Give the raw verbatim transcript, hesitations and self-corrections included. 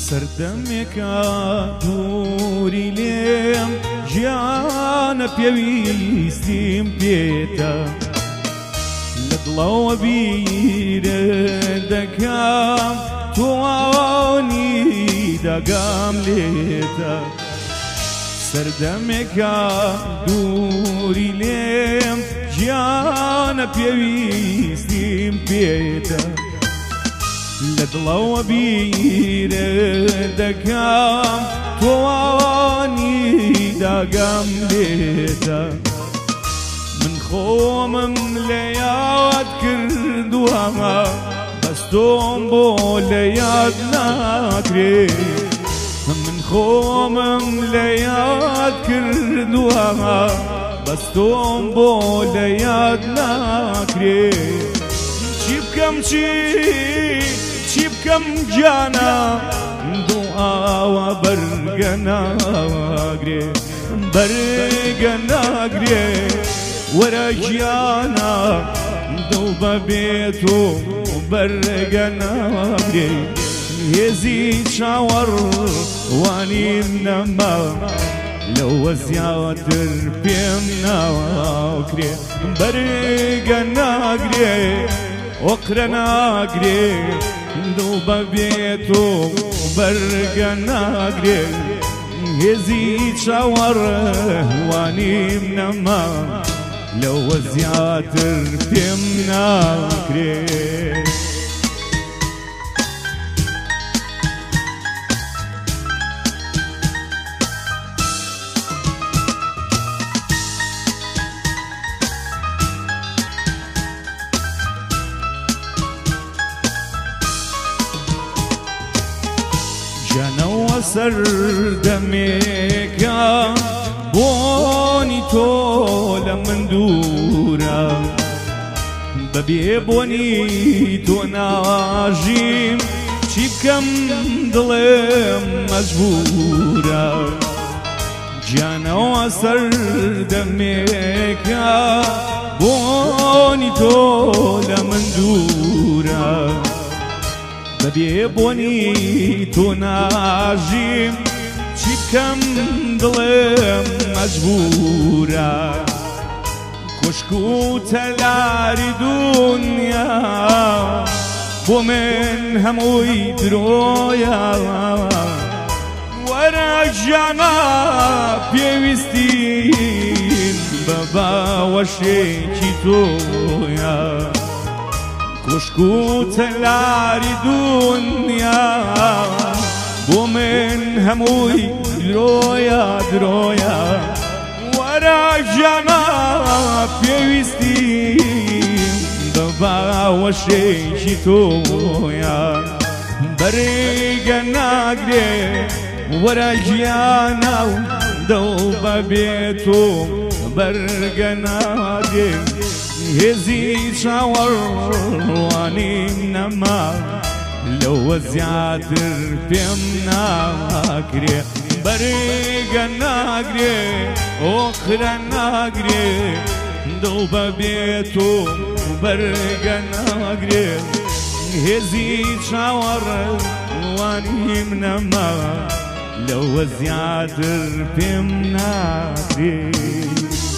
سەردەمێکە دووری لێم ژیانە پێویستیم پێتە لە دڵەوە بیرە دەکەم توانی دەگەم لێتە سەردەمێکە دووری لێم ژیانە پێویستیم پێتە لە دڵەوە بیرە دەکەم توانی دەگەم لێتە من خۆمم لە یاد کردووەمە بەس تۆم بۆ لە یاد ناکرێ من خۆمم لە یاد کردووەمە بەس تۆم بۆ لە یاد ناکرێ چی بکەم چی چی بکەم گیانە دوعاوە بەرگە ناگرێ بەرگە ناگرێ وەرە گیانە دڵ بەبێت و بەرگە ناگرێ هێزی چاوەڕ وانیم نەما لەوە زیاتر پێم ناکرێ بەرگە ناگرێ وەقرە ناگرێ دڵ بەبێت و بەرگە ناگرێ هێزی چاوەڕ وانیم نەما لەوە زیاتر پێم ناکرێ جانەوە سەردەمێکە بۆنی تۆ لە من دوورە بەبێ بۆنی تۆ ناژیم چی بکەم دڵێم مەجبورە جانەوە سەردەمێکە بۆنی تۆ لە من دوورە بەبێ بۆنی تۆ ناژیم چی بکەم دڵێم مەجبورە کوشک و تەلاری دونیا بۆ من هەمووی درۆیە وەرە ژیانە پێویستیم بە باوەشێکی تۆیە کوشک و تەلاری دونیا بۆ من هەمووی درۆیە درۆیە وەرە ژیانە پێویستیم بە باوەشێکی تۆیە بەرگە ناگرێ وەرە ژیانە و دڵ بەبێت و بەرگە ناگرێ هێزی چاوەڕ وانیم نەما لەوە زیاتر پێم ناکرێ بەرگە ناگرێ ئۆقرە ناگرێ دڵ بەبێت و بەرگە ناگرێ هێزی چاوەڕ وانیم نەما لەوە زیاتر پێم ناکرێ